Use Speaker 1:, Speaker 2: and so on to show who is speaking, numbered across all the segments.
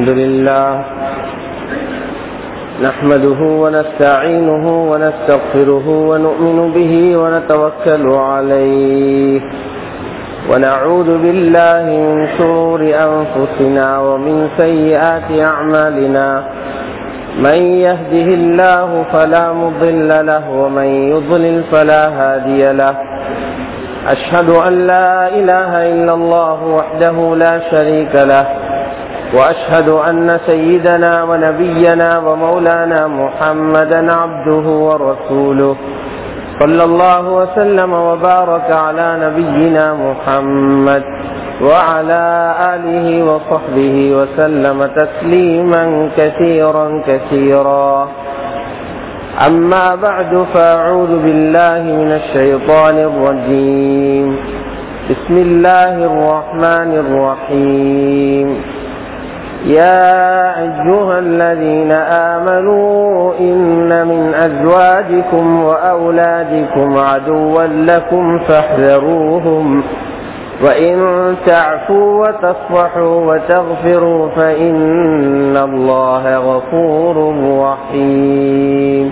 Speaker 1: الحمد لله نحمده ونستعينه ونستغفره ونؤمن به ونتوكل عليه ونعوذ بالله من شرور أنفسنا ومن سيئات أعمالنا من يهده الله فلا مضل له ومن يضلل فلا هادي له أشهد أن لا إله إلا الله وحده لا شريك له وأشهد أن سيدنا ونبينا ومولانا محمدا عبده ورسوله صلى الله وسلم وبارك على نبينا محمد وعلى آله وصحبه وسلم تسليما كثيرا كثيرا أما بعد فأعوذ بالله من الشيطان الرجيم بسم الله الرحمن الرحيم يا أيها الذين آمنوا إن من أزواجكم وأولادكم عدوا لكم فاحذروهم وإن تعفوا وتصفحوا وتغفروا فإن الله غفور رحيم.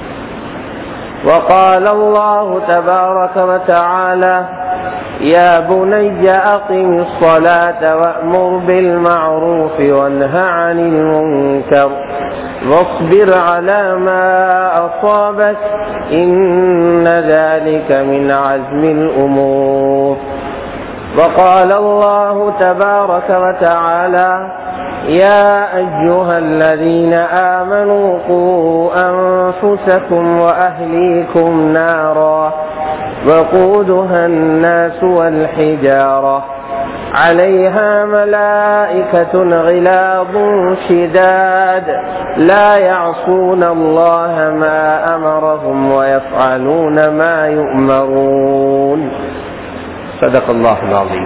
Speaker 1: وقال الله تبارك وتعالى يا بني أقم الصلاة وأمر بالمعروف وانه عن المنكر واصبر على ما أصابك إن ذلك من عزم الأمور. وقال الله تبارك وتعالى يا أيها الذين آمنوا قوا أنفسكم وأهليكم نارا وقودها الناس والحجارة عليها ملائكة غلاظ شداد لا يعصون الله ما أمرهم ويفعلون ما يؤمرون. صدق الله العظيم.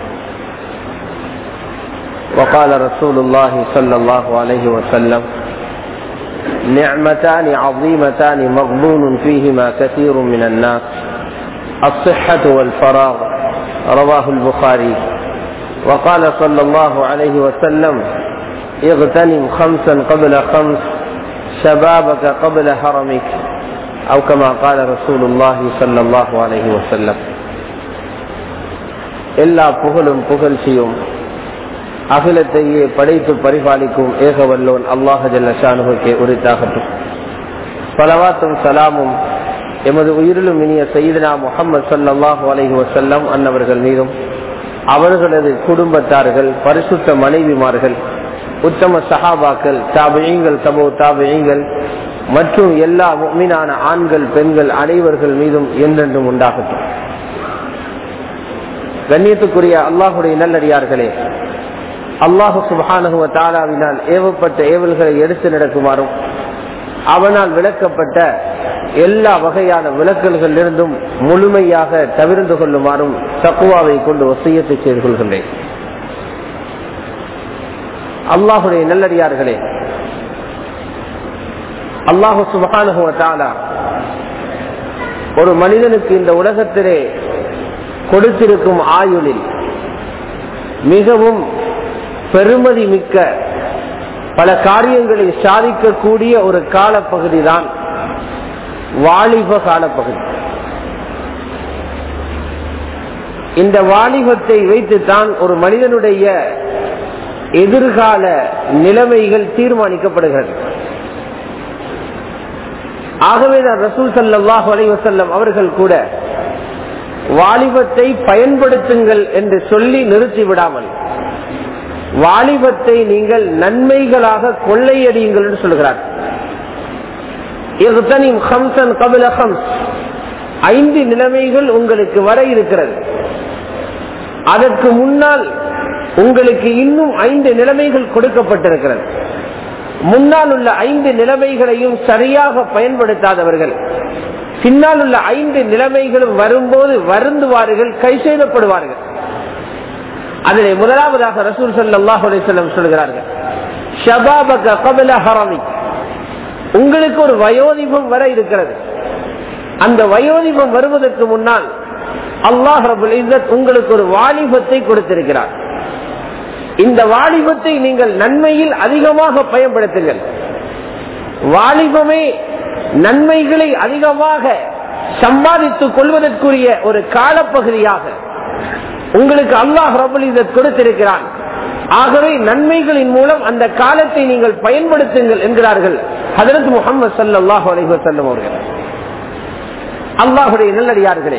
Speaker 1: وقال رسول الله صلى الله عليه وسلم نعمتان عظيمتان مغبون فيهما كثير من الناس الصحة والفراغ رواه البخاري. وقال صلى الله عليه وسلم اغتنم خمسا قبل خمس شبابك قبل هرمك أو كما قال رسول الله صلى الله عليه وسلم. எல்லா புகழும் புகழ்ச்சியும் அகிலத்தையே படைத்து பரிபாலிக்கும் ஏகவல்லோன் அல்லாஹ் ஜல்ல ஷானுஹுக்கே உரித்தாகட்டும். ஸலவாத்தும் சலாமும் எமது உயிரிலும் இனிய சய்யிதுனா முஹம்மது ஸல்லல்லாஹு அலைஹி வஸல்லம் அன்னவர்கள் மீதும் அவர்களது குடும்பத்தார்கள் பரிசுத்த மனைவிமார்கள் உத்தம சஹாபாக்கள் தாபிஈன்கள் தபூ தாபிஈன்கள் மற்றும் எல்லா முஃமினான ஆண்கள் பெண்கள் அனைவர்கள் மீதும் என்றென்றும் உண்டாகட்டும். கண்ணியத்துக்குரிய அல்லாஹுடைய நல்லடியார்களே, அல்லாஹு சுப்ஹானஹு வ தஆலாவினால் ஏவப்பட்ட ஏவல்களை எடுத்து நடக்குமாறும் அவனால் விளக்கப்பட்ட எல்லா வகையான விளக்கல்களிலிருந்தும் முழுமையாக தவிர்ந்து கொள்ளுமாறும் தக்வாவை கொண்டு வசியத்தை செய்து கொள்கின்றேன். அல்லாஹுடைய நல்லடியார்களே, அல்லாஹு சுப்ஹானஹு வ தஆலா ஒரு மனிதனுக்கு இந்த உலகத்திலே கொடுத்திருக்கும் ஆயுளில் மிகவும் பெருமதி மிக்க பல காரியங்களை சாதிக்கக்கூடிய ஒரு காலப்பகுதி தான் வாலிப காலப்பகுதி. இந்த வாலிபத்தை வைத்துத்தான் ஒரு மனிதனுடைய எதிர்கால நிலைமைகள் தீர்மானிக்கப்படுகிறது. ஆகவே தான் ரசூல் ஸல்லல்லாஹு அலைஹி வஸல்லம் அவர்கள் கூட வாலிபத்தை பயன்படுத்துங்கள் என்று சொல்லி நிறுத்திவிடாமல் வாலிபத்தை நீங்கள் நன்மைகளாக கொள்ளையடியுங்கள் என்று சொல்கிறார். 5 நிலைமைகள் உங்களுக்கு வர இருக்கிறது. அதற்கு முன்னால் உங்களுக்கு இன்னும் 5 நிலைமைகள் கொடுக்கப்பட்டிருக்கிறது. முன்னால் உள்ள 5 நிலைமைகளையும் சரியாக பயன்படுத்தாதவர்கள் பின்னால் உள்ள 5 நிலைமைகளும் வரும்போது வருந்துவார்கள், கை செய்யப்படுவார்கள். அதிலே முதலாவதாக ரசூல் ஸல்லல்லாஹு அலைஹி வஸல்லம் சொல்கிறார்கள், ஷபாபக கப்ல ஹரமிக், உங்களுக்கு ஒரு வயோதிபம் வர இருக்கிறது. அந்த வயோதிபம் வருவதற்கு முன்னால் அல்லாஹ் ரப்பல் இஸ்ஸத் உங்களுக்கு ஒரு வாலிபத்தை கொடுத்திருக்கிறார். இந்த வாலிபத்தை நீங்கள் நன்மையில் அதிகமாக பயன்படுத்துங்கள். வாலிபமே நன்மைகளை அதிகமாக சம்பாதித்துக் கொள்வதற்குரிய ஒரு காலப்பகுதியாக உங்களுக்கு அல்லாஹ் ரப்பல் இஸ்ஸத் கொடுத்திருக்கிறான். ஆகவே நன்மைகளின் மூலம் அந்த காலத்தை நீங்கள் பயன்படுத்துங்கள் என்கிறார்கள் ஹஜ்ரத் முஹம்மது ஸல்லல்லாஹு அலைஹி வஸல்லம் அவர்கள். அல்லாஹ்வுடைய நல்லடியார்களே,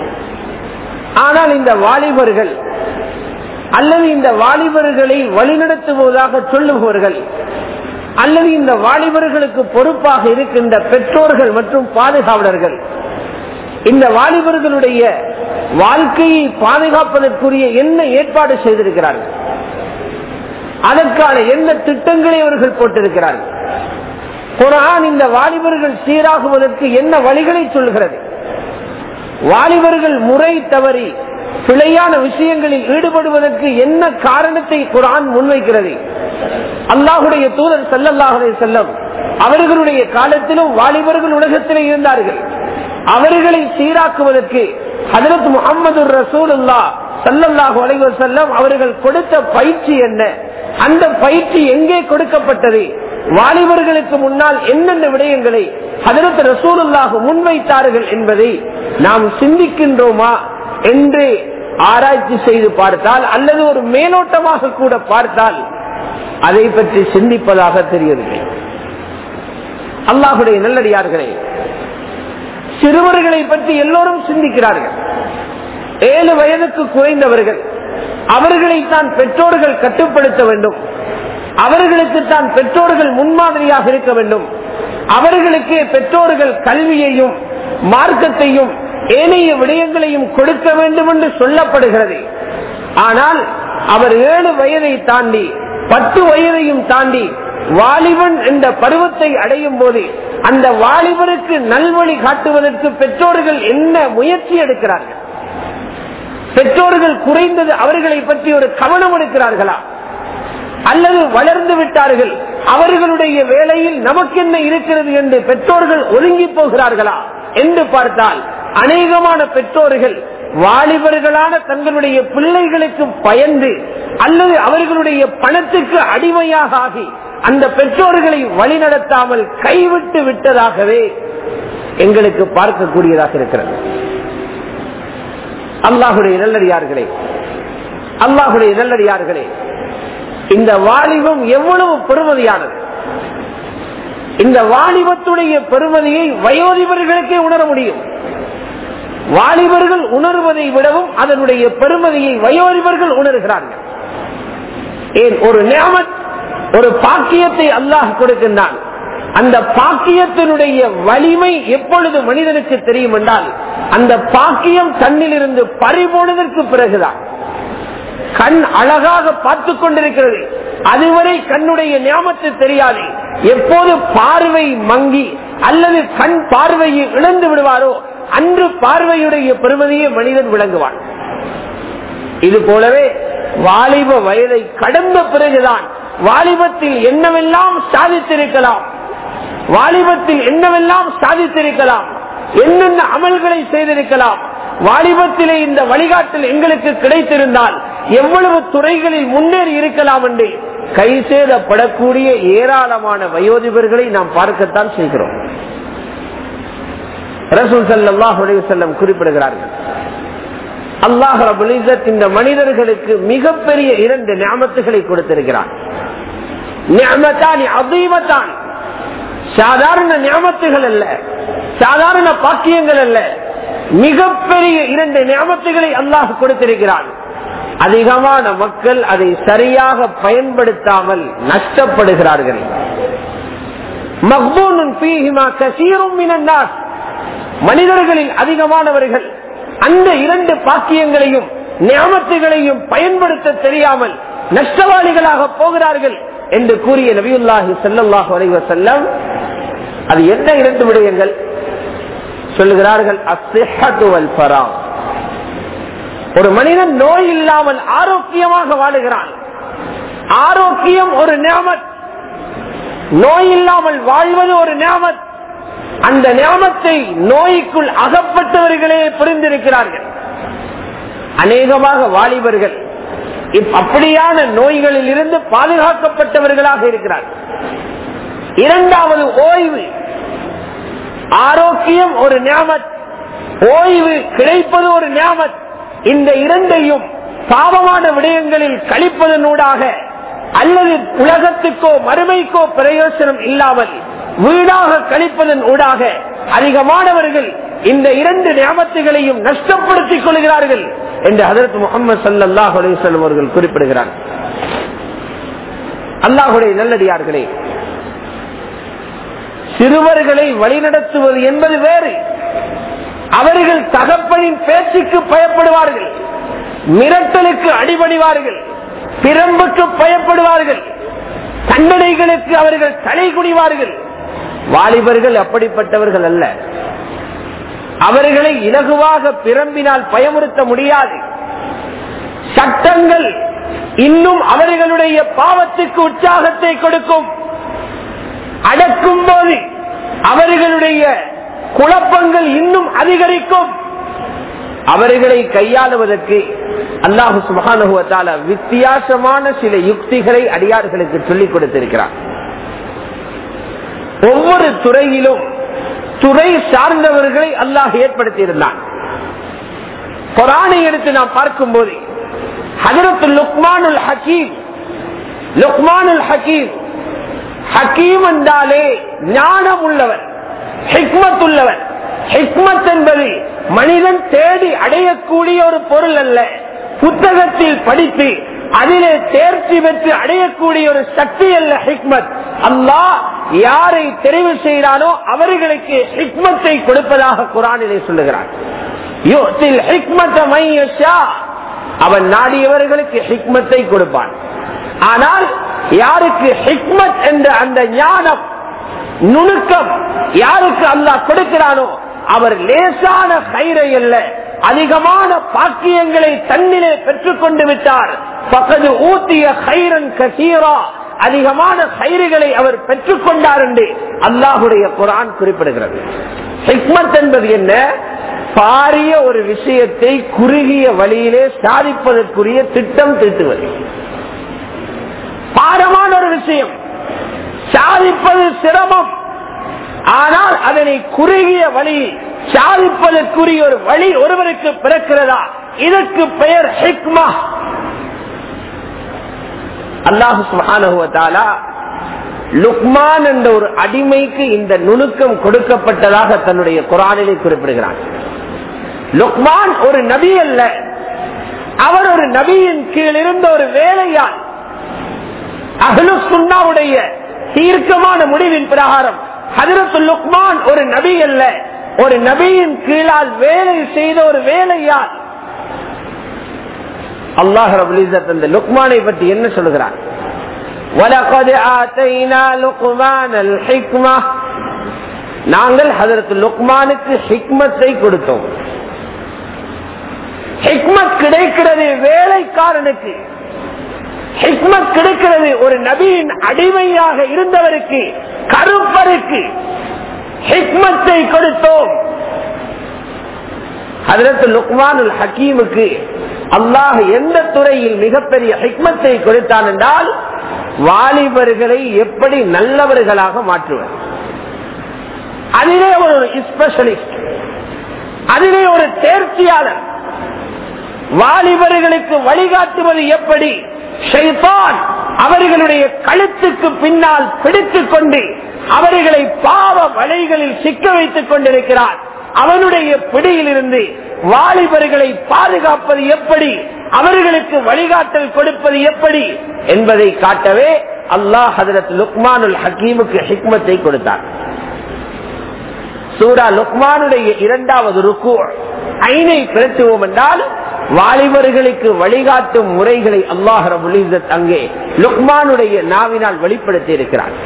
Speaker 1: ஆனால் இந்த வாலிபர்கள் அல்லது இந்த வாலிபர்களை வழிநடத்துவதாக சொல்லுபவர்கள் அல்லது இந்த வாலிபர்களுக்கு பொறுப்பாக இருக்கின்ற பெற்றோர்கள் மற்றும் பாதுகாவலர்கள் இந்த வாலிபர்களுடைய வாழ்க்கையை பாதுகாப்பதற்குரிய என்ன ஏற்பாடு செய்திருக்கிறார்கள், அதற்கான என்ன திட்டங்களை அவர்கள் போட்டிருக்கிறார்கள், குர்ஆன் இந்த வாலிபர்கள் சீராகுவதற்கு என்ன வழிகளை சொல்கிறது, வாலிபர்கள் முறை தவறி பிழையான விஷயங்களில் ஈடுபடுவதற்கு என்ன காரணத்தை குர்ஆன் முன்வைக்கிறது. அல்லாஹ்வுடைய தூதர் ஸல்லல்லாஹு அலைஹி வஸல்லம் அவர்களுடைய காலத்திலும் வாலிபர்கள் உலகத்திலே இருந்தார்கள். அவர்களை சீராக்குவதற்கு ஹஜ்ரத் முஹம்மது ரசூலுல்லாஹ் ஸல்லல்லாஹு அலைஹி வஸல்லம் அவர்கள் கொடுத்த பயிற்சி என்ன, அந்த பயிற்சி எங்கே கொடுக்கப்பட்டது, வாலிபர்களுக்கு முன்னால் என்னென்ன விடயங்களை ஹஜ்ரத் ரசூலுல்லாஹ் முன்வைத்தார்கள் என்பதை நாம் சிந்திக்கின்றோமா என்று ஆராய்ச்சி செய்து பார்த்தால் அல்லது ஒரு மேலோட்டமாக கூட பார்த்தால் அதை பற்றி சிந்திப்பதாக தெரியவில்லை. அல்லாஹ்வுடைய நல்லடியார்களே, சிறுவர்களை பற்றி எல்லோரும் சிந்திக்கிறார்கள். 7 வயதுக்கு குறைந்தவர்கள், அவர்களைத்தான் பெற்றோர்கள் கட்டுப்படுத்த வேண்டும், அவர்களுக்கு தான் பெற்றோர்கள் முன்மாதிரியாக இருக்க வேண்டும், அவர்களுக்கு பெற்றோர்கள் கல்வியையும் மார்க்கத்தையும் ஏனைய விடயங்களையும் கொடுக்க வேண்டும் என்று சொல்லப்படுகிறது. ஆனால் அவர் 7 வயதை தாண்டி 10 வயதையும் தாண்டி வாலிபன் என்ற பருவத்தை அடையும் போது அந்த வாலிபருக்கு நல்வழி காட்டுவதற்கு பெற்றோர்கள் என்ன முயற்சி எடுக்கிறார்கள்? பெற்றோர்கள் குறைந்தது அவர்களை பற்றி ஒரு கவனம் எடுக்கிறார்களா? அல்லது வளர்ந்து விட்டார்கள், அவர்களுடைய வேலையில் நமக்கு என்ன இருக்கிறது என்று பெற்றோர்கள் ஒதுங்கி போகிறார்களா என்று பார்த்தால் அநேகமான பெற்றோர்கள் வாலிபர்களான தங்களுடைய பிள்ளைகளுக்கு பயந்து அல்லது அவர்களுடைய பணத்துக்கு அடிமையாக ஆகி அந்த பெற்றோர்களை வழிநடத்தாமல் கைவிட்டு விட்டதாகவே எங்களுக்கு பார்க்கக்கூடியதாக இருக்கிறது. அல்லாஹ்வுடைய நல்லடியார்களே, அல்லாஹ்வுடைய நல்லடியார்களே, இந்த வாலிபம் எவ்வளவு பெருமதியானது. இந்த வாலிபத்துடைய பெருமதியை வயோதிபர்களுக்கே உணர முடியும். வாலிபர்கள் உணர்வதை விடவும் அதனுடைய பெருமதியை வயோதிபர்கள் உணர்கிறார்கள். ஏன்? ஒரு நிஅமத், ஒரு பாக்கியத்தை அல்லாஹ் கொடுக்கின்றான். அந்த பாக்கியத்தினுடைய வலிமை எப்பொழுது மனிதனுக்கு தெரியும் என்றால் அந்த பாக்கியம் கண்ணிலிருந்து பறிபோனதற்கு பிறகுதான். கண் அழகாக பார்த்துக் கொண்டிருக்கிறது, அதுவரை கண்ணுடைய நியாமத்து தெரியாது. எப்போது பார்வை மங்கி அல்லது கண் பார்வையை இழந்து விடுவாரோ அன்று பார்வையுடைய பெருமதியை மனிதன் விளங்குவான். இது போலவே வாலிப வயதை கடந்த பிறகுதான் வாலிபத்தில் என்னவெல்லாம் சாதித்திருக்கலாம், வாலிபத்தில் என்னவெல்லாம் சாதித்திருக்கலாம், என்னென்ன அமல்களை செய்திருக்கலாம், வாலிபத்திலே இந்த வழிகாட்டல் எங்களுக்கு கிடைத்திருந்தால் எவ்வளவு துறைகளில் முன்னேறி இருக்கலாம் என்று கை சேதப்படக்கூடிய ஏராளமான வயோதிபர்களை நாம் பார்க்கத்தான் செய்கிறோம். ரசூல் ஸல்லல்லாஹு அலைஹி வஸல்லம் குறிப்பிடுகிறார்கள், அல்லாஹ் ரப்பல் இஸ்ஸத் இந்த மனிதர்களுக்கு மிகப்பெரிய 2 நிஅமத்துகளை கொடுத்திருக்கிறான். நிஅமத்தானி அதீமத்தான், சாதாரண நிஅமத்துகள் அல்ல, சாதாரண பாக்கியங்கள் அல்ல, மிகப்பெரிய 2 நிஅமத்துகளை அல்லாஹ் கொடுத்திருக்கிறான். அதிகமான மக்கள் அதை சரியாக பயன்படுத்தாமல் நஷ்டப்படுகிறார்கள். மக்பூனுன் ஃபீஹிமா கஸீரும் மினன் நாஸ், மனிதர்களில் அதிகமானவர்கள் அந்த 2 பாக்கியங்களையும் நிஅமத்துகளையும் பயன்படுத்த தெரியாமல் நஷ்டவாளிகளாக போகிறார்கள் என்று கூறிய நபியுல்லாஹி ஸல்லல்லாஹு அலைஹி வஸல்லம் அது என்ன 2 விடயங்கள் சொல்லுகிறார்கள்? அஸ்ஸிஹ்ஹத்து வல் ஃபராக். ஒரு மனிதன் நோய் இல்லாமல் ஆரோக்கியமாக வாழுகிறான். ஆரோக்கியம் ஒரு நிஅமத், நோய் இல்லாமல் வாழ்வது ஒரு நிஅமத். அந்த நிஅமத்தை நோய்க்குள் அகப்பட்டவர்களே புரிந்திருக்கிறார்கள். அநேகமாக வாலிபர்கள் அப்படியான நோய்களில் இருந்து பாதுகாக்கப்பட்டவர்களாக இருக்கிறார். இரண்டாவது ஓய்வு. ஆரோக்கியம் ஒரு நியாமத், ஓய்வு கிடைப்பது ஒரு நியாமத். இந்த இரண்டையும் பாவமான விடயங்களில் கழிப்பதனூடாக அல்லது உலகத்துக்கோ மறுமைக்கோ பிரயோசனம் இல்லாமல் வீடாக கழிப்பதன் ஊடாக அதிகமானவர்கள் இந்த இரண்டு நியாமத்துகளையும் நஷ்டப்படுத்திக் கொள்கிறார்கள் என்று ஹஜ்ரத் முஹம்மது ஸல்லல்லாஹு அலைஹி வஸல்லம் அவர்கள் குறிப்பிடுகிறார். அல்லாஹ்வுடைய நல்லடியார்களே, சிறுவர்களை வழிநடத்துவது என்பது வேறு. அவர்கள் தகப்பனின் பேச்சுக்கு பயப்படுவார்கள், மிரட்டலுக்கு அடிபணிவார்கள், பிரம்புக்கு பயப்படுவார்கள், தண்டனைகளுக்கு அவர்கள் தலை குனிவார்கள். வாலிபர்கள் அப்படிப்பட்டவர்கள் அல்ல. அவர்களை இலகுவாக பிரம்பினால் பயமுறுத்த முடியாது. சட்டங்கள் இன்னும் அவர்களுடைய பாவத்துக்கு உற்சாகத்தை கொடுக்கும். அடக்கும் போது அவர்களுடைய குழப்பங்கள் இன்னும் அதிகரிக்கும். அவர்களை கையாளுவதற்கு அல்லாஹு சுப்ஹானஹு வ தஆலா வித்தியாசமான சில யுக்திகளை அடியார்களுக்கு சொல்லிக் கொடுத்திருக்கிறார். ஒவ்வொரு துறையிலும் துறை சார்ந்தவர்களை அல்லாஹ் ஏற்படுத்தி இருந்தான். குர்ஆனை எடுத்து நாம் பார்க்கும் போது ஹஜ்ரத் லுக்மானுல் ஹக்கீம், லுக்மானுல் ஹக்கீம், ஹக்கீம் என்றாலே ஞானம் உள்ளவர், ஹிக்மத் உள்ளவர். ஹிக்மத் என்பது மனிதன் தேடி அடையக்கூடிய ஒரு பொருள் அல்ல, புத்தகத்தில் படித்து அதிலே தேர்ச்சி பெற்று அடையக்கூடிய ஒரு சக்தி அல்ல ஹிக்மத். அல்லாஹ் யாரை தெரிவு செய்கிறானோ அவர்களுக்கு ஹிக்மத்தை கொடுப்பதாக குர்ஆனிலே சொல்லுகிறார். யுத்தில் ஹிக்மத மன் யஷா, அவன் நாடியவர்களுக்கு ஹிக்மத்தை கொடுப்பான். ஆனால் யாருக்கு ஹிக்மத் என்ற அந்த ஞானம் நுணுக்கம் யாருக்கு அல்லாஹ் கொடுக்கிறானோ அவர் லேசான கயிறை அல்ல, அதிகமான பாக்கியங்களை தன்னிலே பெற்றுக் கொண்டு விட்டார். பக்கத்து ஊத்திய கைரன் கசீரா, அதிகமான கயிறுகளை அவர் பெற்றுக் கொண்டார் என்று அல்லாஹுடைய குர்ஆன் குறிப்பிடுகிறது. ஹிக்மத் என்பது என்ன? பாரிய ஒரு விஷயத்தை குறுகிய வழியிலே சாதிப்பதற்குரிய திட்டம் தீட்டுவது. பாரமான ஒரு விஷயம் சாதிப்பது சிரமம், ஆனால் அதனை குறுகிய வழி சாதிப்பதற்குரிய ஒரு வழி ஒருவருக்கு பிறக்கிறதா, இதற்கு பெயர் ஹிக்மா. அல்லாஹ் சுப்ஹானஹு வ தஆலா லுக்மான் என்ற ஒரு அடிமைக்கு இந்த நுணுக்கம் கொடுக்கப்பட்டதாக தன்னுடைய குர்ஆனிலே குறிப்பிடுகிறார். லுக்மான் ஒரு நபி அல்ல, அவர் ஒரு நபியின் கீழ் இருந்த ஒரு வேலையாள். அஹ்லு சுன்னாவுடைய தீர்க்கமான முடிவின் பிரகாரம் ஹஜ்ரத் லுக்மான் ஒரு நபி அல்ல, ஒரு நபியின் கீழால் வேலை செய்த ஒரு வேலையாள். அல்லாஹ் ரப்பல் இஸ்ஸத் அந்த லுக்மானை பற்றி என்ன சொல்கிறார்? வலகத் ஆதைனா லுக்மானல் ஹிக்மா, நாங்கள் ஹஜ்ரத் லுக்மானுக்கு ஹிக்மத்தை கொடுத்தோம். ஹிக்மத் கிடைக்கிறது வேலைக்காரனுக்கு, ஹிக்மத் கிடைக்கிறது ஒரு நபியின் அடிமையாக இருந்தவருக்கு, கருப்பருக்கு ஹிக்மத்தை கொடுத்தோம். ஹஜ்ரத் லுக்மானுல் ஹக்கீமுக்கு அல்லாஹ் எந்த துறையில் மிகப்பெரிய ஹிக்மத்தை கொடுத்தான் என்றால், வாலிபர்களை எப்படி நல்லவர்களாக மாற்றுவர். அதிலே ஒரு ஸ்பெஷலிஸ்ட், அதிலே ஒரு தேர்ச்சியாளர். வாலிபர்களுக்கு வழிகாட்டுவது எப்படி? ஷைத்தான் அவர்களுடைய கழுத்துக்கு பின்னால் பிடித்துக் கொண்டு அவர்களை பாவ வலைகளில் சிக்க வைத்துக் கொண்டிருக்கிறார். அவனுடைய பிடியில் இருந்து வாலிபர்களை பாதுகாப்பது எப்படி, அவர்களுக்கு வழிகாட்டல் கொடுப்பது எப்படி என்பதை காட்டவே அல்லாஹ் ஹஜ்ரத் லுக்மானுல் ஹக்கீமுக்கு ஹிக்மத்தை கொடுத்தார். சூரா லுக்மானுடைய இரண்டாவது ருக்கு ஐனை பிரட்டுவோம் என்றால், வாலிபர்களுக்கு வழிகாட்டும் முறைகளை அல்லாஹ் ரப்பல் இஸ்ஸத் அங்கே லுக்மானுடைய நாவினால் வெளிப்படுத்தி இருக்கிறார்.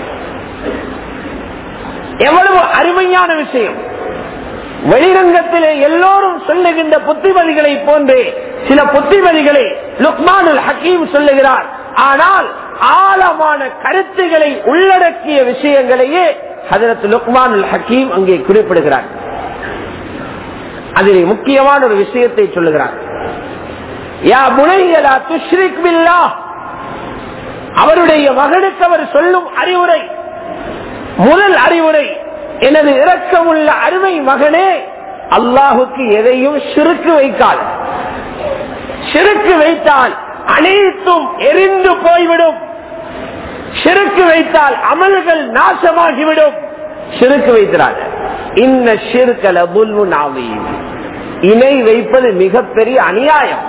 Speaker 1: எவ்வளவு அருமையான விஷயம்! வெளிரங்கத்திலே எல்லோரும் சொல்லுகின்ற புத்திமதிகளை போன்றே சில புத்திமதிகளை லுக்மானுல் ஹக்கீம் சொல்லுகிறார். ஆனால் ஆழமான கருத்துக்களை உள்ளடக்கிய விஷயங்களையே ஹஜ்ரத் லுக்மானுல் ஹக்கீம் அங்கே குறிப்பிடுகிறார். அதிலே முக்கியமான ஒரு விஷயத்தை சொல்லுகிறார். யா புனைய லா துஷ்ரிக் பில்லாஹ், அவருடைய மகனுக்கு அவர் சொல்லும் அறிவுரை, முதல் அறிவுரை, எனது இரக்கமுள்ள அருமை மகனே, அல்லாஹுக்கு எதையும் ஷிர்க் வைக்காது. ஷிர்க் வைத்தால் அனைத்தும் எரிந்து போய்விடும். ஷிர்க் வைத்தால் அமல்கள் நாசமாகிவிடும். ஷிர்க் வைக்கிறார். இன்ன ஷிர்க லதுல்முன் அதீம், இணை வைப்பது மிகப்பெரிய அநியாயம்.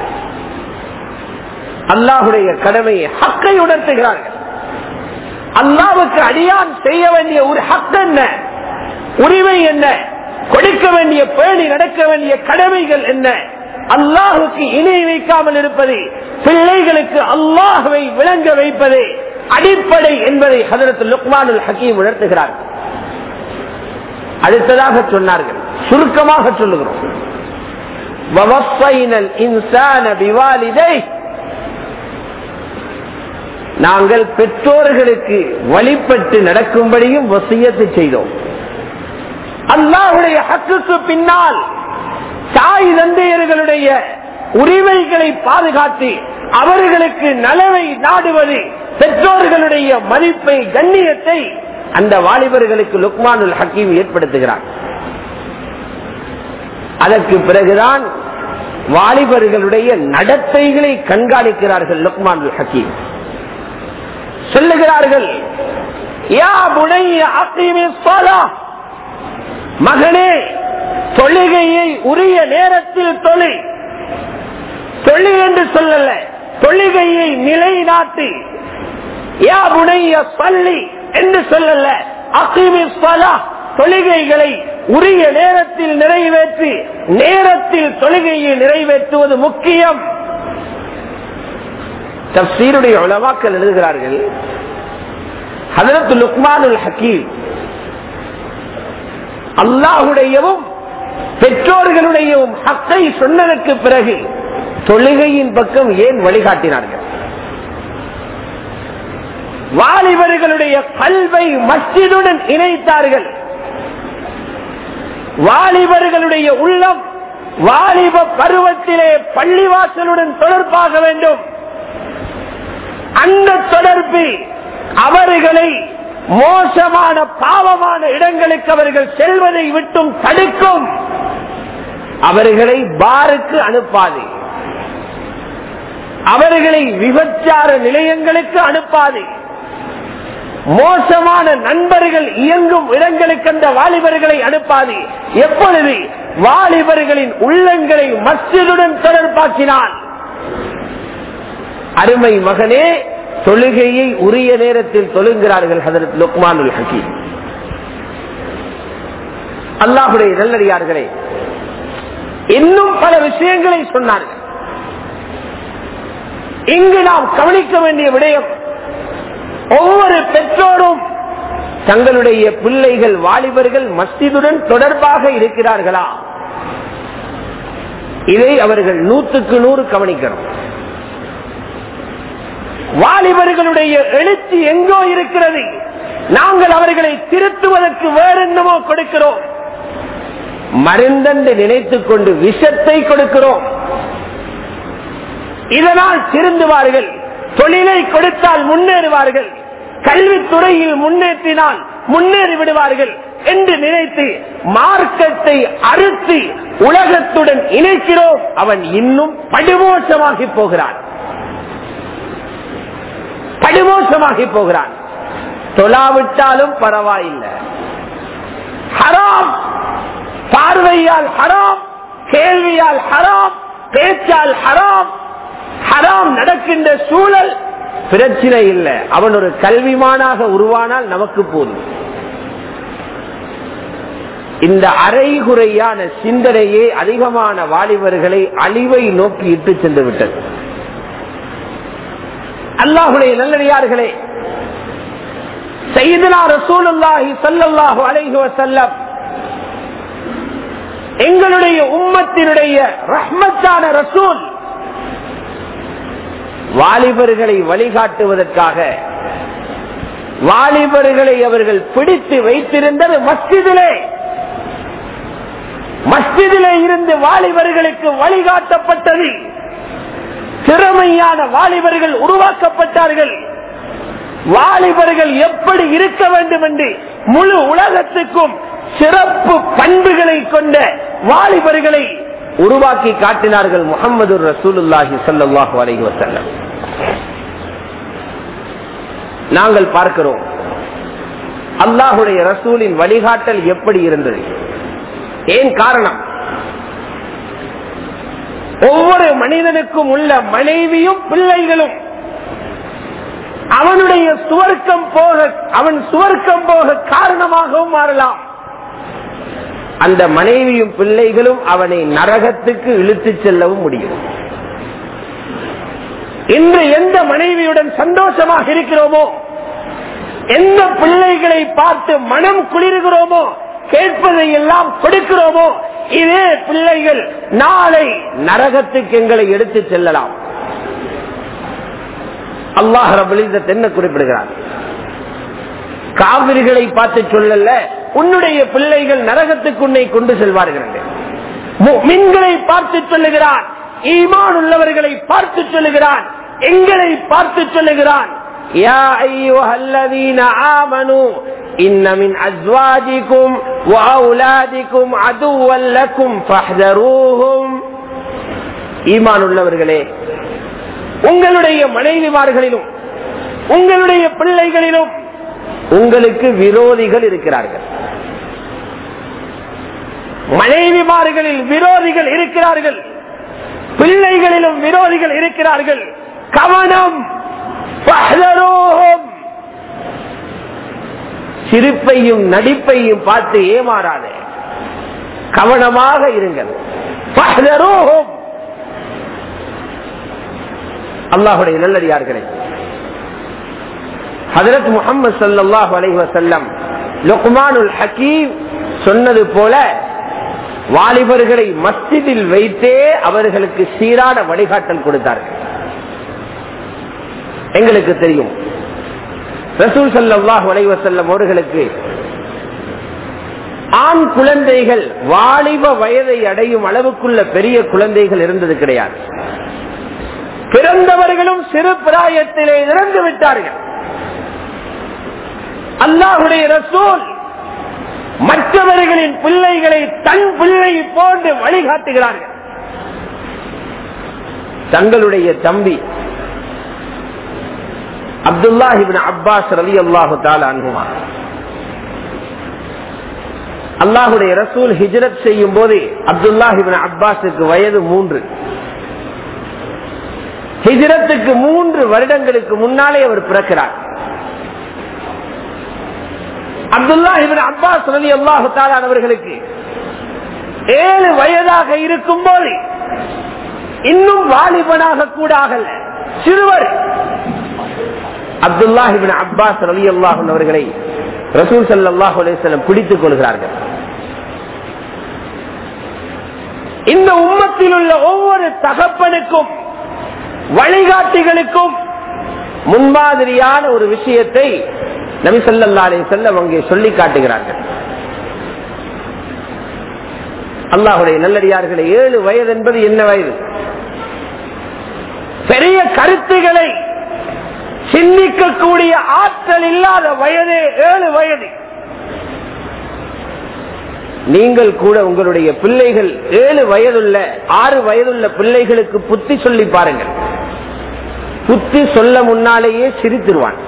Speaker 1: அல்லாஹுடைய கடமையை, ஹக்கை உணர்த்துகிறார்கள். அல்லாஹ்வுக்கு அடியான் செய்ய வேண்டிய ஒரு ஹக் என்ன, உரிமை என்ன, கொடுக்க வேண்டிய பேணி நடக்க வேண்டிய கடமைகள் என்ன, அல்லாஹுக்கு இணை வைக்காமல் இருப்பது, பிள்ளைகளுக்கு அல்லாஹ்வை விளங்க வைப்பது அடிப்படை என்பதை ஹஜ்ரத் லுக்மானுல் ஹக்கீம் உணர்த்துகிறார். அடுத்ததாக சொன்னார்கள், சுருக்கமாக சொல்லுகிறோம், வவஸ்ஸைனல் இன்சான பிவாலிதைஹி, நாங்கள் பெற்றோர்களுக்கு வழிபட்டு நடக்கும்படியும் வசியத்து செய்தோம். அல்லாஹ்வுடைய ஹக்குக்கு பின்னால் தாய் தந்தையர்களுடைய உரிமைகளை பாதுகாத்து அவர்களுக்கு நலவை நாடுவது, பெற்றோர்களுடைய மதிப்பை, கண்ணியத்தை அந்த வாலிபர்களுக்கு லுக்மானுல் ஹக்கீம் ஏற்படுத்துகிறார். அதற்கு பிறகுதான் வாலிபர்களுடைய நடத்தைகளை கண்காணிக்கிறார்கள் லுக்மானுல் ஹக்கீம். சொல்லுகிறார்கள், யா புனைய அகீமிஸ் ஸலாஹ், மகனே தொழுகையை உரிய நேரத்தில் தொழு. தொழு என்று சொல்லல, தொழுகையை நிலைநாட்டு. யா புனைய ஸல்லி என்று சொல்லல, அகீமிஸ் ஸலாஹ், தொழுகைகளை உரிய நேரத்தில் நிறைவேற்றி. நேரத்தில் தொழுகையை நிறைவேற்றுவது முக்கியம். தஃசீருடைய உலமாக்கள் எழுதுகிறார்கள், ஹஜ்ரத் லுக்மானுல் ஹக்கீம் அல்லாஹுடையவும் பெற்றோர்களுடையவும் ஹக்கை சொன்னதற்கு பிறகு தொழுகையின் பக்கம் ஏன் வழிகாட்டினார்கள்? வாலிபர்களுடைய கல்வை மஸ்ஜிதுடன் இணைத்தார்கள். வாலிபர்களுடைய உள்ளம் வாலிப பருவத்திலே பள்ளிவாசலுடன் தொடர்பாக வேண்டும். அந்த தொடர்பு அவர்களை மோசமான பாவமான இடங்களுக்கு அவர்கள் செல்வதை விட்டும் தடுக்கும். அவர்களை பாருக்கு அனுப்பாது, அவர்களை விபச்சார நிலையங்களுக்கு அனுப்பாது, மோசமான நண்பர்கள் இயங்கும் இடங்களுக்கு அந்த வாலிபர்களை அனுப்பாது. எப்பொழுது வாலிபர்களின் உள்ளங்களை மஸ்ஜிதுடன் தொடர்பாக்கினான். அருமை மகனே, தொழுகையை உரிய நேரத்தில் தொழுகிறார்கள் ஹஜ்ரத் லுக்மானுல் ஹக்கீம். அல்லாஹ்வுடைய நல்லடியார்களே, இன்னும் பல விஷயங்களை சொன்னார்கள். இங்கு நாம் கவனிக்க வேண்டிய விடயம், ஒவ்வொரு பெற்றோரும் தங்களுடைய பிள்ளைகள் வாலிபர்கள் மஸ்ஜிதுடன் தொடர்பாக இருக்கிறார்களா, இதை அவர்கள் 100க்கு 100 கவனிக்கணும். வாலிபர்களுடைய எழுச்சி எங்கோ இருக்கிறது. நாங்கள் அவர்களை திருத்துவதற்கு வேற என்னமோ கொடுக்கிறோம். மருந்தென்று நினைத்துக் கொண்டு விஷத்தை கொடுக்கிறோம். இதனால் திருந்துவார்கள், தொழிலை கொடுத்தால் முன்னேறுவார்கள், கல்வித்துறையில் முன்னேற்றினால் முன்னேறி விடுவார்கள் என்று நினைத்து மார்க்கத்தை அறுத்து உலகத்துடன் இணைக்கிறோம். அவன் இன்னும் படுமோசமாகி போகிறான், படுமோசமாகி போகிறான். தொழாவிட்டாலும் பரவாயில்லை, ஹராம், பார்வையால் ஹராம், கேள்வியால் ஹராம், பேச்சால் ஹராம், ஹராம் நடக்கின்ற சூழல் பிரச்சனை இல்லை. அவன் ஒரு கல்விமானாக உருவானால் நமக்கு போதும். இந்த அரைகுறையான சிந்தனையே அதிகமான வாலிபர்களை அழிவை நோக்கி இட்டு சென்று விட்டது. அல்லாஹ்வுடைய நல்லடியார்களே, சய்யிதுனா ரசூலுல்லாஹி ஸல்லல்லாஹு அலைஹி வஸல்லம் எங்களுடைய உம்மத்தினுடைய ரஹ்மத்தான ரசூல் வாலிபர்களை வழிகாட்டுவதற்காக வாலிபர்களை அவர்கள் பிடித்து வைத்திருந்தது மஸ்ஜிதிலே. மஸ்ஜிதிலே இருந்து வாலிபர்களுக்கு வழிகாட்டப்பட்டது.
Speaker 2: திறமையான வாலிபர்கள் உருவாக்கப்பட்டார்கள். வாலிபர்கள் எப்படி இருக்க வேண்டும் என்று முழு உலகத்துக்கும் சிறப்பு பண்புகளை கொண்ட வாலிபர்களை உருவாக்கி காட்டினார்கள் முஹம்மது ரசூலுல்லாஹி ஸல்லல்லாஹு அலைஹி வஸல்லம். நாங்கள் பார்க்கிறோம் அல்லாஹுடைய ரசூலின் வழிகாட்டல் எப்படி இருந்தது. ஏன் காரணம்? ஒவ்வொரு மனிதனுக்கும் உள்ள மனைவியும் பிள்ளைகளும் அவனுடைய அவன் சுவர்க்கம் போக காரணமாகவும் மாறலாம். அந்த மனைவியும் பிள்ளைகளும் அவனை நரகத்துக்கு இழுத்துச் செல்லவும் முடியும். இன்று எந்த மனைவியுடன் சந்தோஷமாக இருக்கிறோமோ, எந்த பிள்ளைகளை பார்த்து மனம் குளிர்கிறோமோ, கேட்பதை எல்லாம் கொடுக்கிறோமோ, இதே பிள்ளைகள் நாளை நரகத்துக்கு எங்களை எடுத்துச் செல்லலாம். அல்லாஹ் ரப்பல் இஸ்ஸத் என்ன குறிப்பிடுகிறார்? காவிரிகளை பார்த்து சொல்லல, உன்னுடைய பிள்ளைகள் நரகத்துக்கு உன்னை கொண்டு செல்வார்கள். முஃமின்களை பார்த்து சொல்லுகிறான், ஈமான் உள்ளவர்களை பார்த்து சொல்லுகிறான், எங்களை பார்த்து சொல்லுகிறான். யா அய்யுஹல்லதீன ஆமனூ இன்ன மின் அஸ்வாஜிக்கும் வ அவுலாதிக்கும் அதுவல் லக்கும் ஃபஹ்தரூஹும். ஈமான் உள்ளவர்களே, உங்களுடைய மனைவிமார்களிலும் உங்களுடைய பிள்ளைகளிலும் உங்களுக்கு விரோதிகள் இருக்கிறார்கள். மனைவிமார்களில் விரோதிகள் இருக்கிறார்கள், பிள்ளைகளிலும் விரோதிகள் இருக்கிறார்கள். கவனம்! சிரிப்பையும் நடிப்பையும் பார்த்து ஏமாறாதே, கவனமாக இருங்கள். அல்லாஹுடைய நல்லடியார்களே, ஹஜ்ரத் முஹம்மது ஸல்லல்லாஹு அலைஹி வஸல்லம் லுக்மானுல் ஹக்கீம் சொன்னது போல வாலிபர்களை மஸ்ஜிதில் வைத்தே அவர்களுக்கு சீரான வழிகாட்டல் கொடுத்தார்கள். எங்களுக்கு தெரியும் ரசூல் ஸல்லல்லாஹு அலைஹி வஸல்லம் அவர்களுக்கு ஆண் குழந்தைகள் வாலிப வயதை அடையும் அளவுக்குள்ள பெரிய குழந்தைகள் இருந்தது கிடையாது. பிறந்தவர்களும் சிறு பிராயத்திலே இறந்து விட்டார்கள். அல்லாஹுடைய ரசூல் மற்றவர்களின் பிள்ளைகளை தன் பிள்ளை போன்று வழிகாட்டுகிறார்கள். தங்களுடைய தம்பி அப்துல்லாஹ் இப்னு அப்பாஸ் ரலியல்லாஹு தஆலா அன்ஹுமா, அல்லாஹுடைய ரசூல் ஹிஜ்ரத் செய்யும் போது அப்துல்லாஹ் இப்னு அப்பாஸுக்கு வயது 3. ஹிஜ்ரத்துக்கு 3 வருடங்களுக்கு முன்னாலே அவர் பிறக்கிறார். அப்துல்லாஹ் இப்னு அப்பாஸ் ரலியல்லாஹு தஆலா அவர்களுக்கு 7 வயதாக இருக்கும் போது, இன்னும் வாலிபனாக கூட ஆகல, சிறுவர், அப்துல்லாஹ் இப்னு அப்பாஸ் ரலியல்லாஹு அன்ஹு அவர்களை ரசூல் ஸல்லல்லாஹு அலைஹி வஸல்லம் பிடித்துக் கொள்கிறார்கள். இந்த உம்மத்தில் உள்ள ஒவ்வொரு தகப்பனுக்கும் வழிகாட்டிகளுக்கும் முன்மாதிரியான ஒரு விஷயத்தை நபி ஸல்லல்லாஹு அலைஹி வஸல்லம் அங்கே சொல்லி காட்டுகிறார்கள். அல்லாஹ்வுடைய நல்லடியார்களே, 7 வயது என்பது என்ன வயது? பெரிய கருத்துக்களை சிந்திக்கக்கூடிய ஆற்றல் இல்லாத வயதே 7 வயது. நீங்கள் கூட உங்களுடைய பிள்ளைகள் 7 வயதுள்ள 6 வயதுள்ள பிள்ளைகளுக்கு புத்தி சொல்லி பாருங்கள். புத்தி சொல்ல முன்னாலேயே சிரித்திருவான்.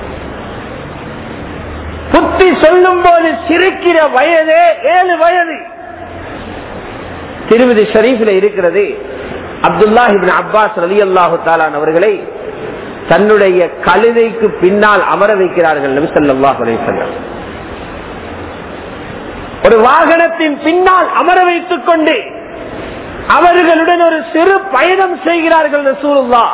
Speaker 2: புத்தி சொல்லும் போது சிரிக்கிற வயதே 7 வயது. திருமிதி ஷரீஃபில் இருக்கிறது, அப்துல்லாஹ் இப்னு அப்பாஸ் ரலியல்லாஹு தஆலா அவர்களை தன்னுடைய கழுதைக்கு பின்னால் அமர வைக்கிறார்கள் நபி ஸல்லல்லாஹு அலைஹி வஸல்லம். ஒரு வாகனத்தின் பின்னால் அமர வைத்துக் கொண்டு அவர்களுடன் ஒரு சிறு பயணம் செய்கிறார்கள் ரசூலுல்லாஹ்.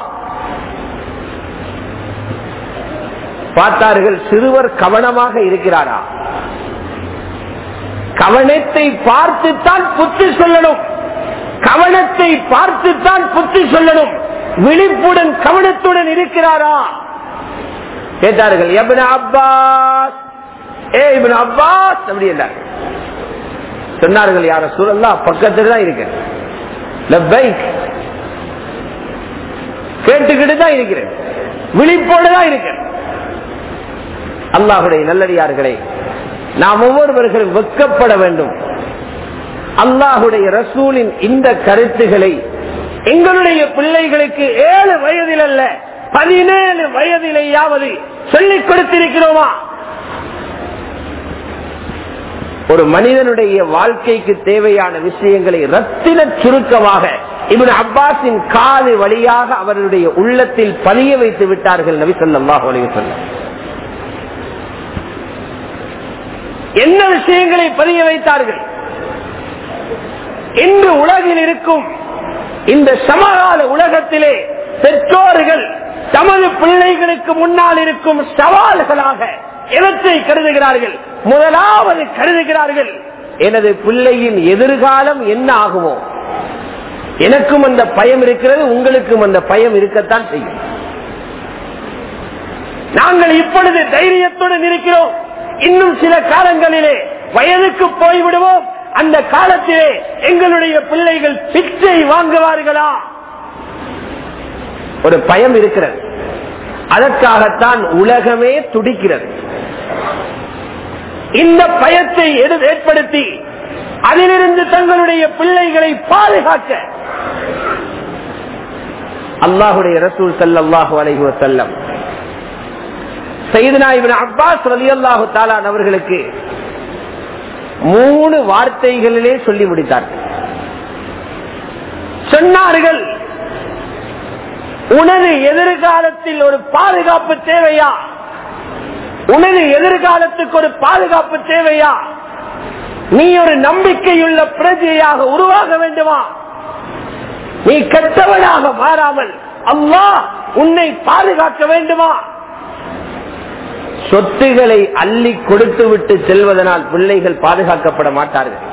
Speaker 2: பார்த்தார்கள், சிறுவர் கவனமாக இருக்கிறாரா? கவனத்தை பார்த்துத்தான் புத்தி சொல்லணும், கவனத்தை பார்த்துத்தான் புத்தி சொல்லணும். விழிப்புடன் கவனத்துடன் இருக்கிறாரா? கேட்டார்கள், இப்னு அப்பாஸ், ஏ இப்னு அப்பாஸ் அப்படி என்றார்கள். சொன்னார்கள், யா ரசூலல்லாஹ், பக்கத்துல தான் இருக்கு. லப்பைக். கேட்டுக்கிட்டு தான் இருக்கிறேன், விழிப்போடு தான் இருக்கிறேன். அல்லாஹ்வுடைய நல்லடியார்களே, நாம் ஒவ்வொருவர்களும் வெட்கப்பட வேண்டும். அல்லாஹ்வுடைய ரசூலின் இந்த கருத்துக்களை எங்களுடைய பிள்ளைகளுக்கு 7 வயதில் அல்ல 17 வயதிலேயாவது சொல்லிக் கொடுத்திருக்கிறோமா? ஒரு மனிதனுடைய வாழ்க்கைக்கு தேவையான விஷயங்களை ரத்தின சுருக்கமாக இப்னு அப்பாஸின் காது வழியாக அவருடைய உள்ளத்தில் பதிய வைத்து விட்டார்கள் நபி ஸல்லல்லாஹு அலைஹி வஸல்லம். என்ன விஷயங்களை பதிய வைத்தார்கள்? இன்று உலகில் இருக்கும் இந்த சமகால உலகத்திலே பெற்றோர்கள் தமது பிள்ளைகளுக்கு முன்னால் இருக்கும் சவால்களாக எவற்றை கருதுகிறார்கள்? முதலாவது கருதுகிறார்கள், எனது பிள்ளையின் எதிர்காலம் என்ன ஆகுமோ. எனக்கும் அந்த பயம் இருக்கிறது, உங்களுக்கும் அந்த பயம் இருக்கத்தான் செய்யும். நாங்கள் இப்பொழுது தைரியத்துடன் இருக்கிறோம், இன்னும் சில காலங்களிலே வயதுக்கு போய்விடுவோம். அந்த காலத்திலே எங்களுடைய பிள்ளைகள் பிச்சை வாங்குவார்களா? ஒரு பயம் இருக்கிறது. அதற்காகத்தான் உலகமே துடிக்கிறது. இந்த பயத்தை ஏற்படுத்தி அதிலிருந்து தங்களுடைய பிள்ளைகளை பாதுகாக்க அல்லாஹ்வுடைய ரசூல் ஸல்லல்லாஹு அலைஹி வஸல்லம் சய்யிதுனா இப்னு அப்பாஸ் ரலியல்லாஹு தஆலா அவர்களுக்கு 3 வார்த்தைகளிலே சொல்லி முடித்தார்கள். சொன்னார்கள், உனது எதிர்காலத்தில் ஒரு பாதுகாப்பு தேவையா? உனது எதிர்காலத்துக்கு ஒரு பாதுகாப்பு தேவையா? நீ ஒரு நம்பிக்கையுள்ள பிரஜையாக உருவாக வேண்டுமா? நீ கெட்டவனாக மாறாமல் அல்லாஹ் உன்னை பாதுகாக்க வேண்டுமா? சொத்துகளை அள்ளி கொடுத்து விட்டு செல்வதனால் பிள்ளைகள் பாதுகாக்கப்பட மாட்டார்கள்.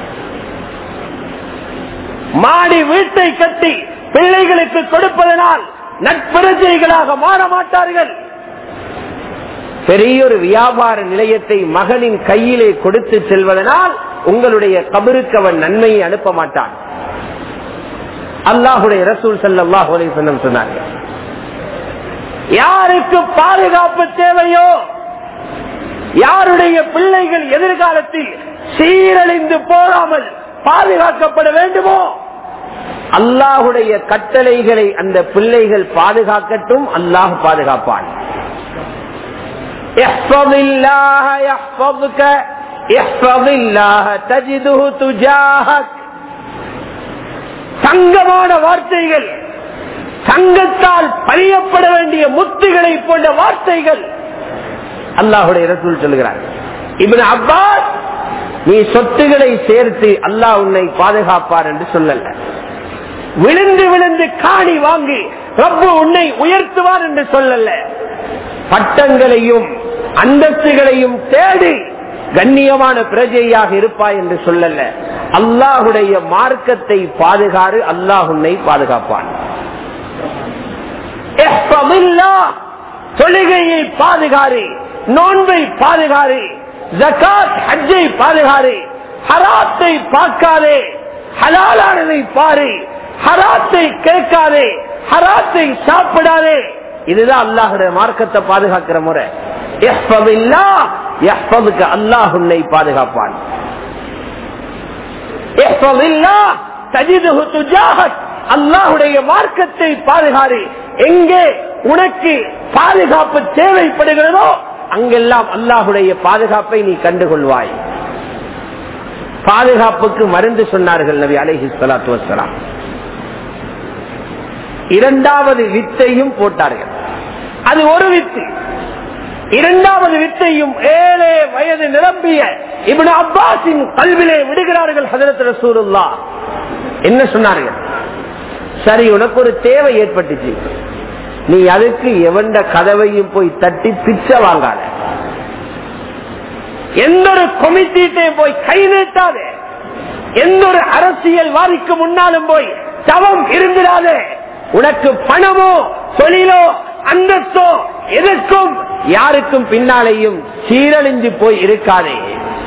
Speaker 2: மாடி வீட்டை கட்டி பிள்ளைகளுக்கு கொடுப்பதனால் நட்பிரஜைகளாக மாற மாட்டார்கள். பெரிய ஒரு வியாபார நிலையத்தை மகனின் கையிலே கொடுத்து செல்வதனால் உங்களுடைய கபருக்கு அவன் நன்மையை அனுப்ப மாட்டான். அல்லாஹ்வுடைய ரசூல் ஸல்லல்லாஹு அலைஹி வஸல்லம் சொன்னார்கள், யாருக்கு பாதுகாப்பு தேவையோ, யாருடைய பிள்ளைகள் எதிர்காலத்தில் சீரழிந்து போகாமல் பாதுகாக்கப்பட வேண்டுமோ, அல்லாஹ்வுடைய கட்டளைகளை அந்த பிள்ளைகள் பாதுகாக்கட்டும், அல்லாஹ் பாதுகாப்பான். தங்கமான வார்த்தைகள், தங்கத்தால் பதியப்பட வேண்டிய முத்துகளை போன்ற வார்த்தைகள் அல்லாஹ்வுடைய ரசூல் சொல்கிறார். இப்னு அப்பாஸ், நீ சொத்துக்களை சேர்த்து அல்லாஹ் உன்னை பாதுகாப்பார் என்று சொல்லல. விழுந்து விழுந்து காணி வாங்கி ரப்பு உன்னை உயர்த்துவார் என்று சொல்லல. பட்டங்களையும் அந்தஸ்துகளையும் தேடி கண்ணியமான பிரஜையாக இருப்பாய் என்று சொல்லல. அல்லாஹ்வுடைய மார்க்கத்தை பாதுகாரு, அல்லாஹ் உன்னை பாதுகாப்பான். தொழுகையை பாதுகாரு, நோன்பை பாதுகாரு, ஜகாத் ஹஜ்ஜை பாதுகாரு, ஹராத்தை பார்க்காதே, ஹலாலானதை பாரு, ஹராத்தை கேட்காதே, ஹராத்தை சாப்பிடாதே. இதுதான் அல்லாஹ்வுடைய மார்க்கத்தை பாதுகாக்கிற முறை. அல்லாஹ் உன்னை பாதுகாப்பான். அல்லாஹ்வுடைய மார்க்கத்தை பாதுகாரு. எங்கே உனக்கு பாதுகாப்பு தேவைப்படுகிறதோ அங்கெல்லாம் அல்லாஹ்வுடைய பாதுகாப்பை நீ கண்டுகொள்வாய். பாதுகாப்புக்கு மருந்து சொன்னார்கள் நபி அலைஹிஸ்ஸலாத்து வஸ்ஸலாம். இரண்டாவது வித்தையும் போட்டார்கள். அது ஒரு வித்து. இரண்டாவது வித்தையும் 7 வயது நிரம்பிய இப்னு அப்பாஸின் கல்விலே விடுகிறார்கள் ஹஜ்ரத் ரசூலுல்லாஹ். என்ன சொன்னார்கள்? சரி, உனக்கு ஒரு தேவை ஏற்பட்டுச்சு, நீ அதுக்கு எவண்ட கதவையும் போய் தட்டி பிச்சை வாங்காத, எந்த ஒரு கமிட்டியையும் போய் கை நீட்டாதே, எந்த ஒரு அரசியல்வாதிக்கு முன்னாலும் போய் தவம் இருந்திடாதே. உனக்கு பணமோ தொழிலோ அந்தஸ்தோ எதற்கும் யாருக்கும் பின்னாலேயும் சீரழிஞ்சு போய் இருக்காதே.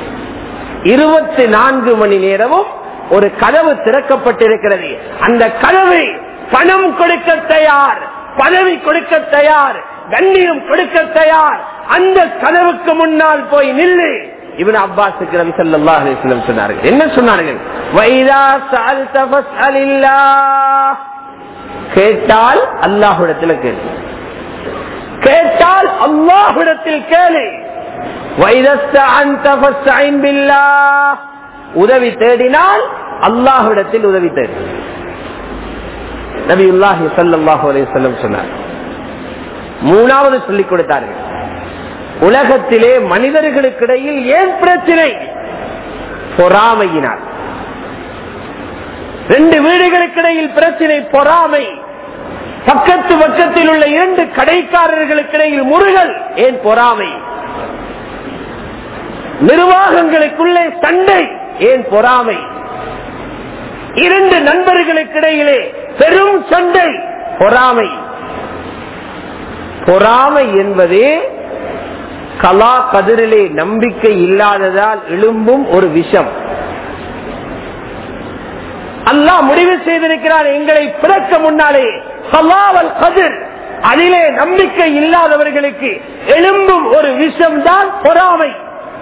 Speaker 2: 24 மணி நேரமும் ஒரு கதவு திறக்கப்பட்டிருக்கிறது. அந்த கதவை பணம் கொடுக்க தயார், பதவி கொடுக்க தயார், கண்ணியம் கொடுக்க தயார். அந்த கதவுக்கு முன்னால் போய் நில்லு. இப்னு அப்பாஸுக்கு நபி ஸல்லல்லாஹு அலைஹி வஸல்லம் சொன்னார்கள். என்ன சொன்னார்கள்? வைதா சஅல்த ஃபஸ்அலில்லாஹ். கேட்டால் அல்லாஹ்விடத்தில் கேளு, கேட்டால் அல்லாஹ்விடத்தில் கேளு. வைதஸ்தஅன்த ஃபஸ்தஇன் பில்லாஹ். உதவி தேடினால் அல்லாஹ்விடத்தில் உதவி தேடு. நபியுல்லாஹி ஸல்லல்லாஹு அலைஹி வஸல்லம் சொன்னார். மூணாவது சொல்லிக் கொடுத்தார்கள், உலகத்திலே மனிதர்களுக்கிடையில் ஏன் பிரச்சனை? பொறாமையினால். ரெண்டு வீடுகளுக்கிடையில் பிரச்சனை பொறாமை. பக்கத்து பக்கத்தில் உள்ள இரண்டு கடைக்காரர்களுக்கிடையில் முருகல், ஏன் பொறாமை? நிர்வாகங்களுக்குள்ளே சண்டை, ஏன் பொறாமை? இரண்டு நண்பர்களுக்கிடையிலே பெரும் சண்டை, பொறாமை. பொறாமை என்பது கலா கதிரிலே நம்பிக்கை இல்லாததால் எழும்பும் ஒரு விஷம். அல்லாஹ் முடிவு செய்திருக்கிறார், எங்களை பிறக்க முன்னாலே கலாவல் கதிர், அதிலே நம்பிக்கை இல்லாதவர்களுக்கு எழும்பும் ஒரு விஷம் தான் பொறாமை.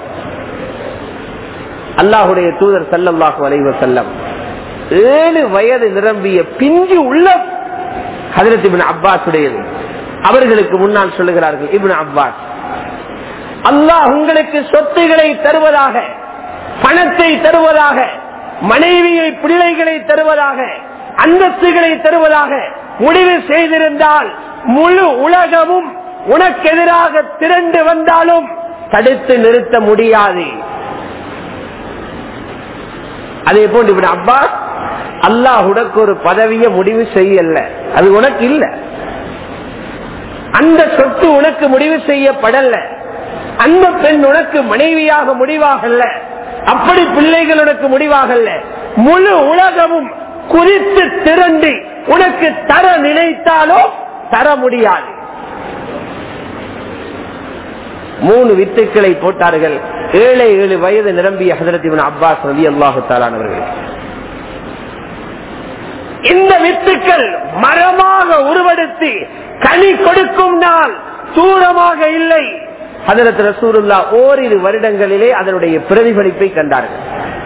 Speaker 2: அல்லாஹுடைய தூதர் ஸல்லல்லாஹு அலைஹி வஸல்லம் 7 வயது நிரம்பிய பிஞ்சு உள்ளம் ஹஜ்ரத் இப்னு அப்பாஸுடையது. அவர்களுக்கு முன்னால் சொல்லுகிறார்கள், இப்னு அப்பாஸ், அல்லாஹ் உங்களுக்கு சொத்துக்களை தருவதாக, பணத்தை தருவதாக, மனைவியை பிள்ளைகளை தருவதாக, அந்தஸ்துகளை தருவதாக முடிவு செய்திருந்தால் முழு உலகமும் உனக்கு எதிராக திரண்டு வந்தாலும் தடுத்து நிறுத்த முடியாது. அதே போன்று இப்னு அப்பாஸ், அல்லாஹ் உனக்கு ஒரு பதவியை முடிவு செய்யல, அது உனக்கு இல்ல. அந்த சொத்து உனக்கு முடிவு செய்யப்படல, அந்த பெண் உனக்கு மனைவியாக முடிவாகல, அப்படி பிள்ளைகள் உனக்கு முடிவாகல. முழு உலகமும் குறித்து திரண்டு உனக்கு தர நினைத்தாலோ தர முடியாது. 3 வித்துக்களை போட்டார்கள். 7 வயது நிரம்பிய ஹஜ்ரத் இப்னு அப்பாஸ் ரலியல்லாஹு தஆலா அவர்கள். இந்த வித்துக்கள் மரமாக உருவெடுத்து கனி கொடுக்கும் நாள் தூரமாக இல்லை. ஹஜ்ரத் ரசூலுல்லாஹ் ஓரிரு வருடங்களிலே அதனுடைய பிரதிபலிப்பை கண்டார்கள்.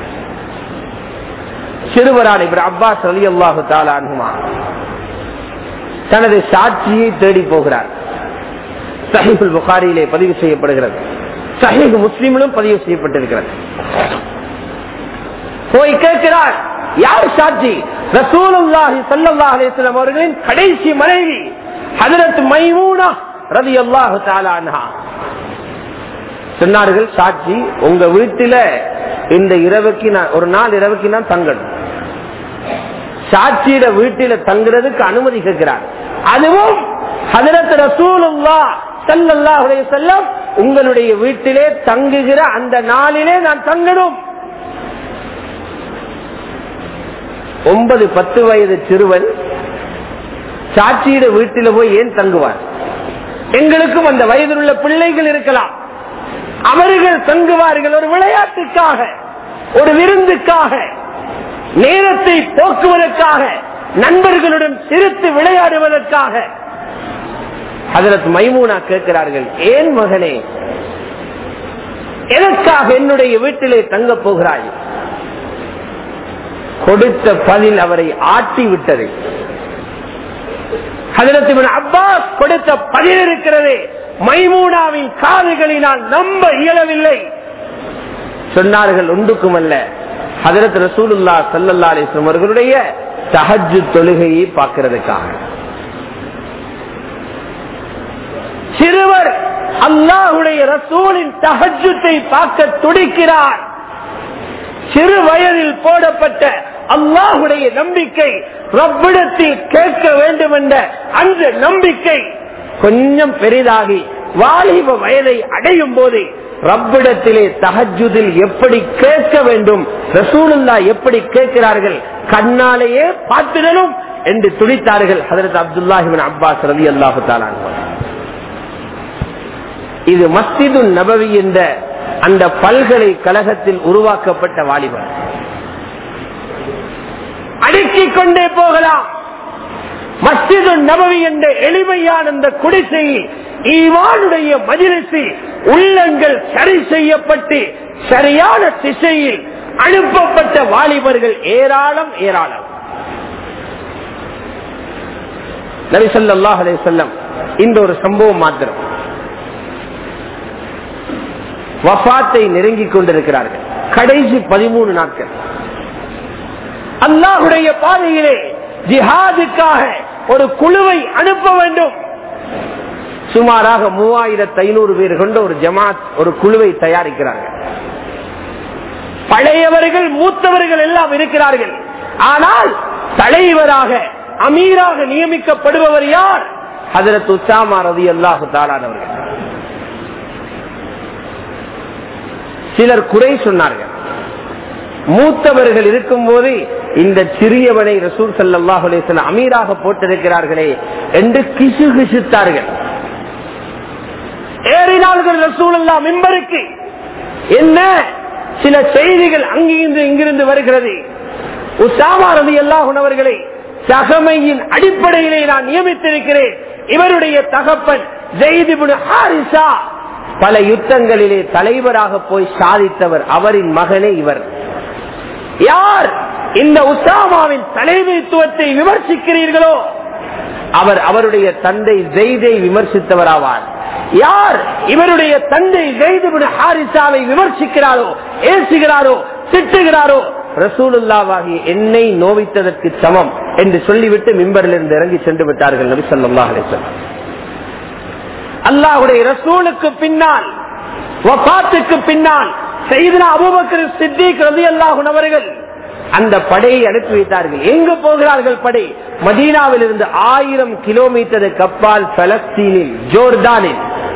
Speaker 2: சிறுவரான இப்னு அப்பாஸ் ரலியல்லாஹு தஆலா அன்ஹுமா தனது சாட்சியை தேடி போகிறார். சஹீஹுல் புகாரியிலே பதிவு செய்யப்படுகிறது, சஹீஹ் முஸ்லிமிலும் பதிவு செய்யப்பட்டிருக்கிறது. போய் கேட்கிறார், யார் சாட்சி? ரசூலுல்லாஹி ஸல்லல்லாஹு அலைஹி வஸல்லம் அவர்களின் கடைசி மனைவி ஹஜ்ரத் மைமூனா ரலியல்லாஹு தஆலா அன்ஹா. சொன்னார்கள், சாட்சி, உங்க வீட்டில இந்த இரவுக்கு ஒரு நாள் இரவுக்கு நான் தங்கணும். சாட்சியிட வீட்டில தங்குறதுக்கு அனுமதி கேட்கிறார். அதுவும் ஹஜ்ரத் ரசூலுல்லாஹ் ஸல்லல்லாஹு அலைஹி வஸல்லம் உங்களுடைய வீட்டிலே தங்குகிற அந்த நாளிலே நான் தங்கணும். 9-10 வயது சிறுவன் சாட்சியிட வீட்டில போய் ஏன் தங்குவார்? எங்களுக்கும் அந்த வயதில் உள்ள பிள்ளைகள் இருக்கலாம், அவர்கள் தங்குவார்கள் ஒரு விளையாட்டுக்காக, ஒரு விருந்துக்காக, நேரத்தை போக்குவதற்காக, நண்பர்களுடன் சிரித்து விளையாடுவதற்காக. ஹஜ்ரத் மைமூனா கேட்கிறார்கள், ஏன் மகனே, எதற்காக என்னுடைய வீட்டிலே தங்க போகிறாய்? கொடுத்த பதில் அவரை ஆட்டி விட்டது. ஹஜ்ரத் இப்னு அப்பாஸ் கொடுத்த பதில் இருக்கிறது, மைமூனாவின் காதுகளினால் நம்ப இயலவில்லை. சொன்னார்கள், ஒன்றுக்கும் அல்ல, ஹஜ்ரத் ரசூலுல்லாஹ் ஸல்லல்லாஹு அலைஹி வஸல்லம் அவர்களுடைய தஹஜ்ஜுத் தொழுகையை பார்க்கிறதுக்காக. சிறுவர் அல்லாஹ்வுடைய ரசூலின் தஹஜ்ஜுத்தை பார்க்க துடிக்கிறார். சிறு வயதில் போடப்பட்ட அல்லாஹ்வுடைய நம்பிக்கை, ரப்பிடத்தில் கேட்க வேண்டும் என்ற அந்த நம்பிக்கை கொஞ்சம் பெரிதாகி வாலிப வயதை அடையும் போது ரப்பிடத்திலே தஹஜ்ஜுதில் எப்படி கேட்க வேண்டும், ரசூலுல்லாஹ் எப்படி கேட்கிறார்கள், கண்ணாலேயே பார்த்திடணும் என்று துடித்தார்கள் ஹஜ்ரத் அப்துல்லாஹ் இப்னு அப்பாஸ் ரலியல்லாஹு தஆலா அன்ஹு. இது மஸ்ஜிது நபவி என்ற அந்த பல்கலைக்கழகத்தில் உருவாக்கப்பட்ட வாலிபர். அடுக்கிக் கொண்டே போகலாம். மஸ்ஜிது நபவி என்ற எளிமையான இந்த குடிசையில் ஈமானுடைய மஜ்லிஸில் உள்ளங்கள் சரி செய்யப்பட்டு சரியான திசையில் அனுப்பப்பட்ட வாலிபர்கள் ஏராளம் ஏராளம். நபி ஸல்லல்லாஹு அலைஹி வஸல்லம் இந்த ஒரு சம்பவம் மாத்திரம் வஃபாத்தை நெருங்கிக் கொண்டிருக்கிறார்கள். கடைசி 13 நாட்கள் அல்லாஹ்வுடைய பாதையிலே ஜிஹாதுக்காக ஒரு குழுவை அனுப்ப வேண்டும். சுமாராக 3500 பேர் கொண்ட ஒரு ஜமாத் ஒரு குழுவை தயாரிக்கிறார்கள். பழையவர்கள் மூத்தவர்கள் எல்லாம் இருக்கிறார்கள். ஆனால் தலைவராக அமீராக நியமிக்கப்படுபவர் யார்? ஹஜ்ரத் உஸாமா ரலியல்லாஹு தஆலா அவர்கள். சிலர் குறை சொன்னார்கள், மூத்தவர்கள் இருக்கும் போது இந்த சிறியவனை ரசூல் ஸல்லல்லாஹு அலைஹி வஸல்லம் அமீராக போட்டிருக்கிறார்களே என்று கிசுகிசுத்தார்கள். ஏறினார்கள் ரசூலுல்லாஹ் மிம்பருக்கு. என்ன சில செய்திகள் அங்கிருந்து இங்கிருந்து வருகிறது. உஸாமா ரலியல்லாஹு அன்ஹு அவர்களை தகமையின் அடிப்படையிலே நான் நியமித்திருக்கிறேன். இவருடைய தகப்பன் ஸைத் இப்னு ஹாரிஸா பல யுத்தங்களிலே தலைவராக போய் சாதித்தவர். அவரின் மகனே இவர். யார் இந்த உஸாமாவின் தலைமைத்துவத்தை விமர்சிக்கிறீர்களோ அவர் அவருடைய தந்தை ஸைதை விமர்சித்தவராவார். யார் இவருடைய தந்தை ஸைத் இப்னு ஹாரிஸாவை விமர்சிக்கிறாரோ, ஏசுகிறாரோ, திட்டுகிறாரோ ரசூலுல்லாஹி என்னை நோவித்ததற்கு சமம் என்று சொல்லிவிட்டு மிம்பரிலிருந்து இறங்கி சென்று விட்டார்கள் நபி ஸல்லல்லாஹு அலைஹி வஸல்லம். அல்லாஹ்வுடைய ரசூலுக்கு பின்னால் வஃபாத்துக்கு பின்னால் சையதுனா அபூபக்கர் சித்திக் ரலியல்லாஹு அன்ஹு அவர்கள் அந்த படையை அனுப்பி வைத்தார்கள். எங்கு போகிறார்கள் படை? மதீனாவில் இருந்து 1000 கிலோமீட்டருக்கு அப்பால் பலஸ்தீனில் ஜோர்டானில்.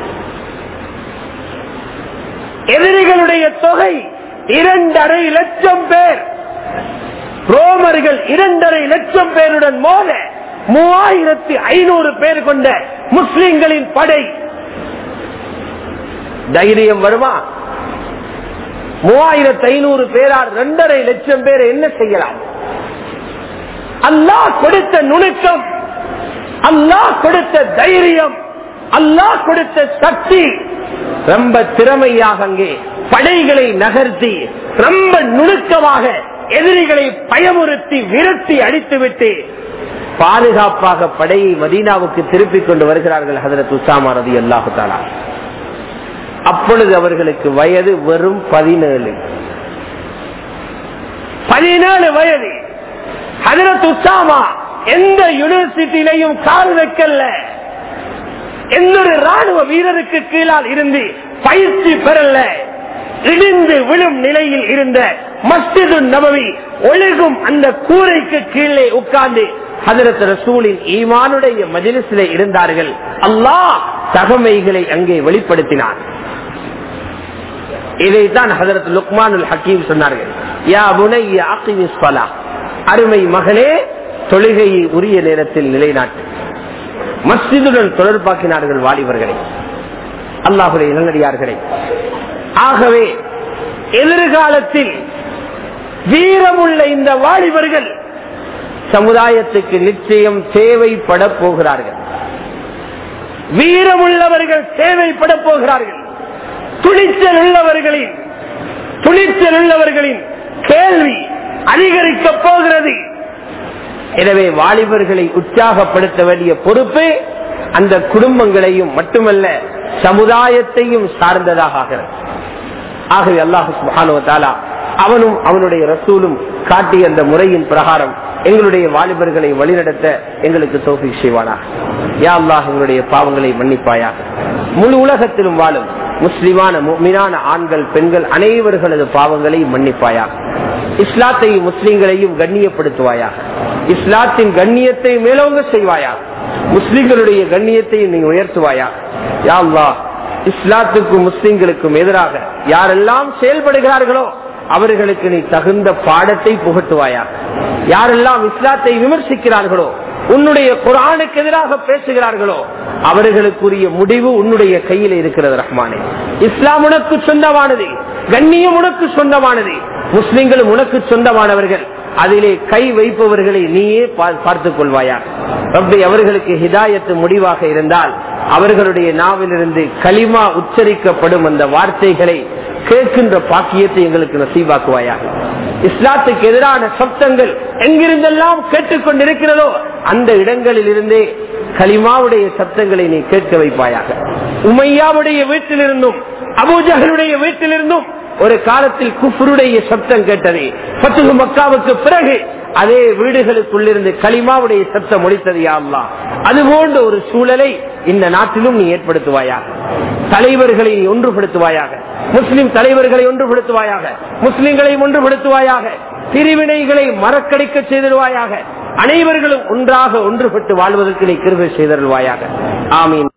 Speaker 2: எதிரிகளுடைய தொகை 2.5 லட்சம் பேர். ரோமர்கள் 2.5 லட்சம் பேருடன் மோத 3500 பேர் கொண்ட முஸ்லிம்களின் படை. தைரியம் வருமா? 3500 பேரால் 2.5 லட்சம் பேர் என்ன செய்யலாம்? அல்லாஹ் கொடுத்த நுணுக்கம், அல்லாஹ் கொடுத்த தைரியம், அல்லாஹ் கொடுத்த சக்தி ரொம்ப திறமையாக அங்கே படைகளை நகர்த்தி ரொம்ப நுணுக்கமாக எதிரிகளை பயமுறுத்தி விரட்டி அடித்துவிட்டு பாதுகாப்பாக படையை மதீனாவுக்கு திருப்பிக் கொண்டு வருகிறார்கள் ஹஜ்ரத் உஸாமா ரலியல்லாஹு தஆலா. அப்பொழுது அவர்களுக்கு வயது வெறும் 17 வயது. ஹஜ்ரத் உஸாமா எந்த யூனிவர்சிட்டியிலையும் கால் வைக்கல. எந்த ஒரு ராணுவ வீரருக்கு கீழால் இருந்து பயிற்சி பெறல. இடிந்து விழும் நிலையில் இருந்த மஸ்ஜிது நபவி ஒழுகும் அந்த கூரைக்கு கீழே உட்கார்ந்து ஹஜ்ரத் ரசூலின் ஈமானுடைய மஜ்லிஸிலே இருந்தார்கள். அல்லாஹ் தகமைகளை அங்கே வெளிப்படுத்தினார். இதைத்தான் ஹஜ்ரத் லுக்மானுல் ஹக்கீம் சொன்னார்கள். யா புனைய அகிமிஸ் ஸலாஹ், அருமை மகனே தொழுகையை உரிய நேரத்தில் நிலைநாட்டு. மஸ்ஜிதுடன் தொடர்பாக்கினார்கள் வாலிபர்களை, அல்லாஹ்வுடைய நல்லடியார்களை. ஆகவே எதிர்காலத்தில் வீரமுள்ள இந்த வாலிபர்கள் சமுதாயத்துக்கு நிச்சயம் தேவைப்பட போகிறார்கள். வீரமுள்ளவர்கள் தேவைப்பட போகிறார்கள். துணிச்சல் உள்ளவர்களின் கேள்வி அதிகரிக்க போகிறது. எனவே வாலிபர்களை உற்சாகப்படுத்த வேண்டிய பொறுப்பு அந்த குடும்பங்களையும் மட்டுமல்ல சமுதாயத்தையும் சார்ந்ததாக ஆகிறது. ஆகவே அல்லாஹ் சுப்ஹானஹு வ தஆலா அவனும் அவனுடைய ரசூலும் காட்டிய அந்த முறையின் பிரகாரம் எங்களுடைய வாலிபர்களை வழிநடத்த எங்களுக்கு தௌஃபீக் செய்வானாக. யா அல்லாஹ் எங்களுடைய பாவங்களை மன்னிப்பாயாக. முழு உலகத்திலும் வாழும் முஸ்லிமான முஃமினான ஆண்கள் பெண்கள் அனைவர்களது பாவங்களை மன்னிப்பாயாக. இஸ்லாத்தையும் முஸ்லிம்களையும் கண்ணியப்படுத்துவாயாக. இஸ்லாத்தின் கண்ணியத்தை மேலோங்க செய்வாயாக. முஸ்லிம்களுடைய கண்ணியத்தையும் நீ உயர்த்துவாயாக. யா அல்லாஹ் இஸ்லாத்துக்கும் முஸ்லிம்களுக்கும் எதிராக யாரெல்லாம் செயல்படுகிறார்களோ அவர்களுக்கு நீ தகுந்த பாடத்தை புகட்டுவாயா. யாரெல்லாம் இஸ்லாத்தை விமர்சிக்கிறார்களோ உன்னுடைய குர்ஆனுக்கு எதிராக பேசுகிறார்களோ அவர்களுக்குரிய முடிவு உன்னுடைய கையில் இருக்கிறது ரஹ்மானே. இஸ்லாம் உனக்கு சொந்தமானது, கண்ணியம் உனக்கு சொந்தமானது, முஸ்லிம்களும் உனக்கு சொந்தமானவர்கள். அதிலே கை வைப்பவர்களை நீயே பார்த்துக் கொள்வாயா.
Speaker 1: ரப்பே அவர்களுக்கு ஹிதாயத்து முடிவாக இருந்தால் அவர்களுடைய நாவிலிருந்து கலிமா உச்சரிக்கப்படும் அந்த வார்த்தைகளை கேட்கின்ற பாக்கியத்தை எங்களுக்கு நசீபாக்குவாயாக. இஸ்லாத்துக்கு எதிரான சப்தங்கள் எங்கிருந்தெல்லாம் கேட்டுக்கொண்டிருக்கிறதோ அந்த இடங்களில் இருந்தே கலிமாவுடைய சப்தங்களை நீ கேட்க வைப்பாயாக. உமையாவுடைய வீட்டிலிருந்தும் அபூஜஹலுடைய வீட்டிலிருந்தும் ஒரு காலத்தில் குஃப்ருடைய சப்தம் கேட்டது. ஃபத்ஹு மக்காவுக்கு பிறகு அதே வீடுகளுக்குள்ளிருந்து கலிமாவுடைய சப்தம் ஒலித்தது. யா அல்லாஹ், அதுபோன்ற ஒரு சூழலை இந்த நாட்டிலும் நீ ஏற்படுத்துவாயாக. தலைவர்களை ஒன்றுபடுத்துவாயாக, முஸ்லிம் தலைவர்களை ஒன்றுபடுத்துவாயாக, முஸ்லிம்களை ஒன்றுபடுத்துவாயாக, பிரிவினைகளை மறக்கடிக்க செய்திருவாயாக. அனைவர்களும் ஒன்றாக ஒன்றுபட்டு வாழ்வதற்கு நீ கிருபை செய்தருள்வாயாக. ஆமீன்.